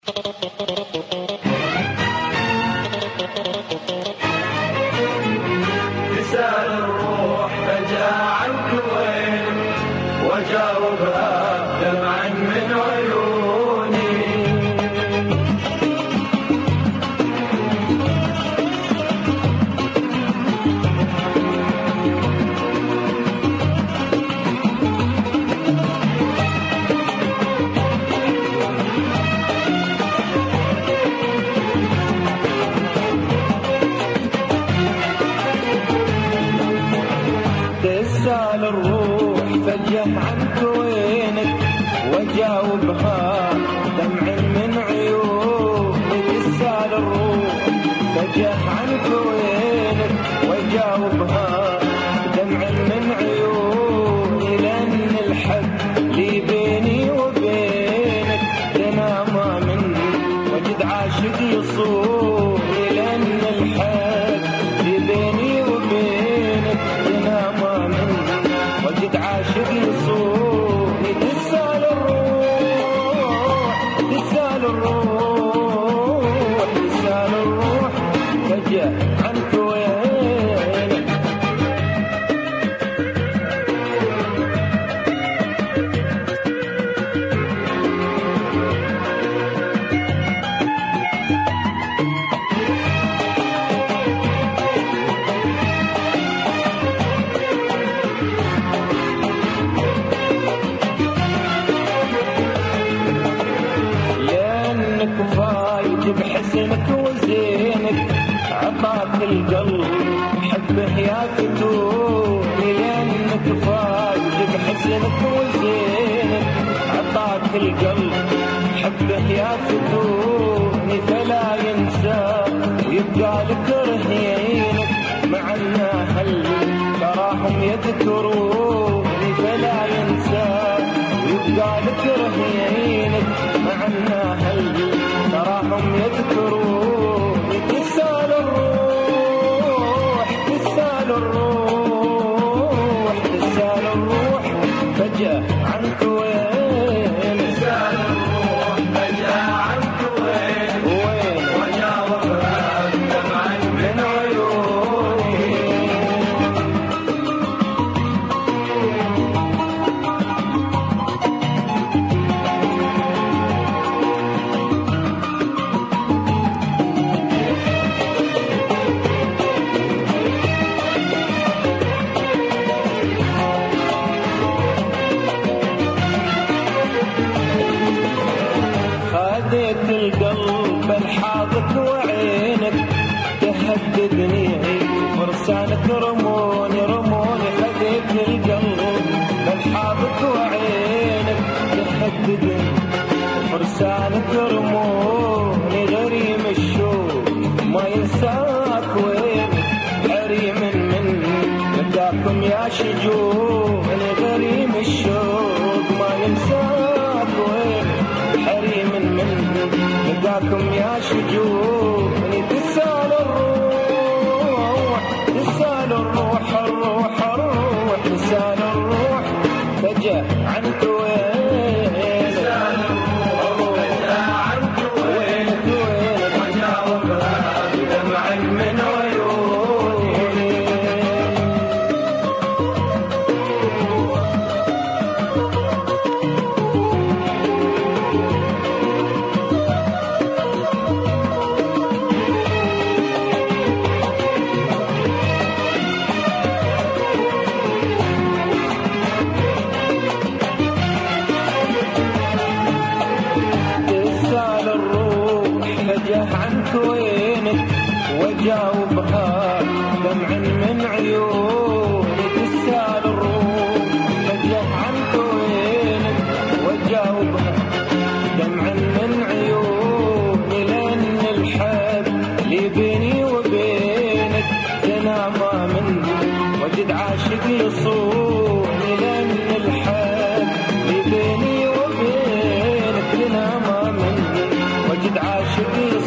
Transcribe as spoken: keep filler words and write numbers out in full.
تسأل الروح فجأة عنك وين وجاوبها دمعا من عيوني. تسأل الروح فجأة عنك وينك وجاوبها دمع من عيوني. تسأل الروح فجأة عنك وينك وجاوبها دمع من عيوني. لأن الحب لي بيني وبينك تنام من وجد عاشق يصوني. لأن الحب لي بيني وبينك تنام وجد عاشق يصوني. تسأل الروح تسأل الروح تسأل الروح فجأة عنك وينك. فايد بحسنك وزينك عطاك القلب حبه يا فتوني. لأنك فايد بحسنك وزينك عطاك القلب حبه يا فتوني. فلا ينسى ويبقى لك رهينك مع الأهل تراهم يذكروني. فلا ينسى ويبقى لك رهينك مع الأهل تراهم يذكروني. تسأل الروح تسأل الروح تسأل الروح فجأة عنك وين. تسأل الروح فجأة عنك وين وين وجاوبها دمعا من عيوني. خذيت القلب الحاضك وعينك تهددني فرسانك رموني رموني. خذيت القلب الحاضك وعينك تهددني فرسانك رموني. غريم الشوق ما ينساك وين حريم من لقاكم يا شجون. غريم الشوق ما ينساك وين حريم من لقاكم يا شجون. تسأل الروح تسأل الروح الروح الروح تسأل الروح فجأة عنك وين. تسأل الروح فجأة عنك وين وجاوبها بدمع من عيوني. عنك وينك وجاوبها دمع من عيوني. تسأل الروح فجأة عنك وينك وجاوبها دمع من عيوني. لأن الحب لي بيني وبينك تنام من وجد عاشق يصوني. لأن الحب لي بيني وبينك تنام من وجد عاشق يصوني.